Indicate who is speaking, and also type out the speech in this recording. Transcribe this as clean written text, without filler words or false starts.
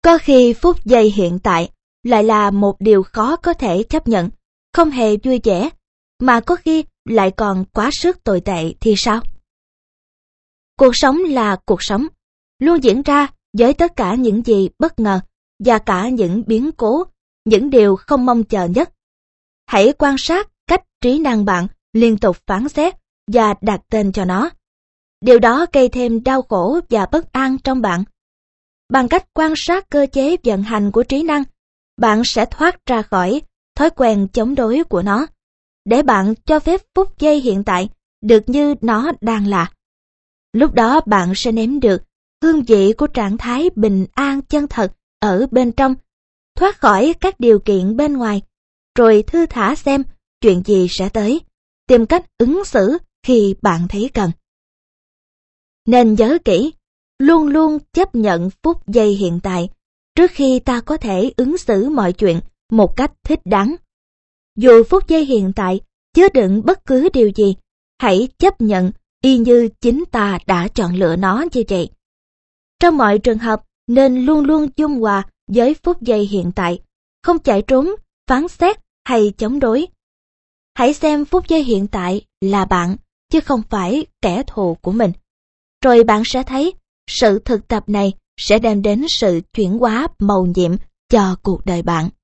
Speaker 1: Có khi phút giây hiện tại lại là một điều khó có thể chấp nhận, không hề vui vẻ, mà có khi lại còn quá sức tồi tệ thì sao? Cuộc sống là cuộc sống, luôn diễn ra với tất cả những gì bất ngờ và cả những biến cố, những điều không mong chờ nhất. Hãy quan sát cách trí năng bạn liên tục phán xét và đặt tên cho nó. Điều đó gây thêm đau khổ và bất an trong bạn. Bằng cách quan sát cơ chế vận hành của trí năng, bạn sẽ thoát ra khỏi thói quen chống đối của nó, để bạn cho phép phút giây hiện tại được như nó đang là. Lúc đó bạn sẽ nếm được hương vị của trạng thái bình an chân thật ở bên trong, thoát khỏi các điều kiện bên ngoài, rồi thư thả xem chuyện gì sẽ tới, tìm cách ứng xử khi bạn thấy cần. Nên nhớ kỹ, luôn luôn chấp nhận phút giây hiện tại trước khi ta có thể ứng xử mọi chuyện một cách thích đáng. Dù phút giây hiện tại chứa đựng bất cứ điều gì, hãy chấp nhận y như chính ta đã chọn lựa nó như vậy. Trong mọi trường hợp, nên luôn luôn dung hòa với phút giây hiện tại, không chạy trốn, phán xét hay chống đối. Hãy xem phút giây hiện tại là bạn, chứ không phải kẻ thù của mình. Rồi bạn sẽ thấy sự thực tập này sẽ đem đến sự chuyển hóa mầu nhiệm cho cuộc đời bạn.